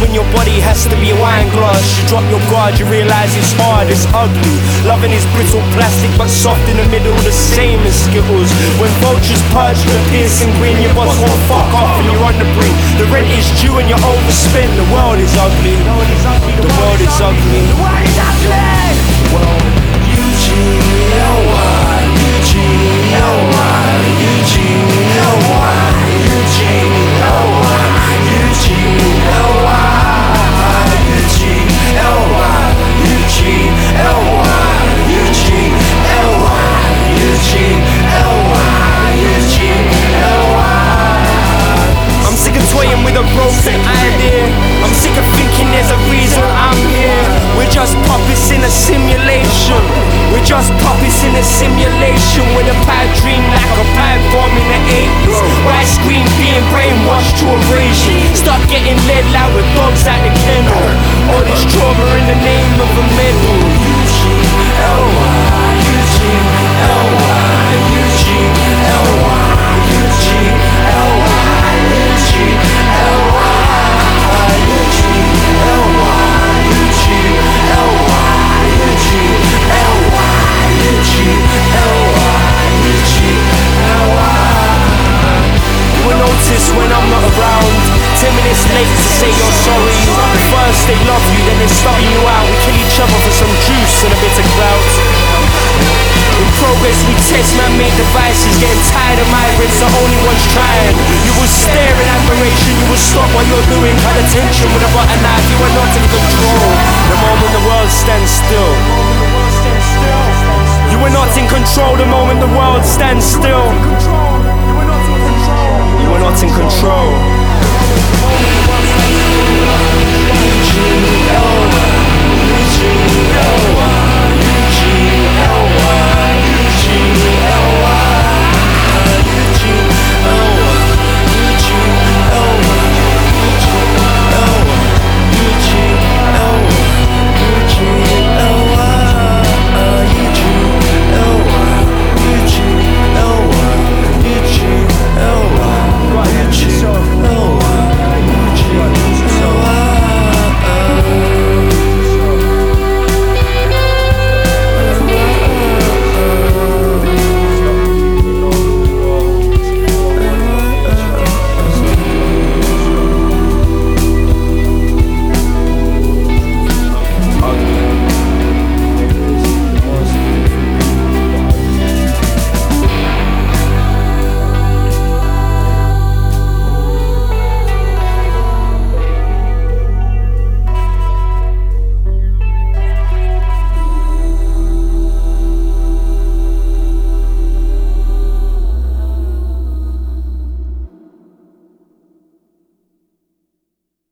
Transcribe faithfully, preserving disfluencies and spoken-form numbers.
when your body has to be a wine glass. You drop your guard, you realise it's hard, it's ugly. Loving is brittle plastic but soft in the middle, the same as Skittles. When vultures purge the piercing grin, your boss won't fuck off and you're on the brink. The rent is due and you're overspent. The world is ugly. The world is ugly. The world is ugly. The world is ugly. Well, Eugene, oh why? Eugene, oh why? Eugene, oh why? Eugene, oh why? Eugene, oh why? Eugene, oh why? Eugene, oh why? Eugene, oh why? Eugene, oh why? Eugene, oh why? I'm sick of toying with a broken idea. I'm sick of thinking there's a reason I'm here. We're just puppets in a simulation. We're just puppets in a simulation with a bad dream like a pipe bomb in the eighties. White screen being brainwashed to erasure. Start getting led like with dogs at the kennel. All this trauma in the name of a medal. Eugene, L Y, Eugene, L Y, Eugene, L Y, Eugene, L Y, Eugene, L Y, Eugene, L Y, Eugene, L Y, Eugene, L Y, Eugene, L Y, Eugene, L Y. You will notice when I'm not around. Ten minutes late to say you're sorry. First they love you, then they starting you out. We kill each other for some juice and a bit of clout. In progress we test man-made devices. Getting tired of migrants, the only ones trying. You will stare in admiration, you will stop what you're doing. Cut attention with a butter knife, you are not in control. The moment the world stands still. You are not in control the moment the world stands still. You are not in control.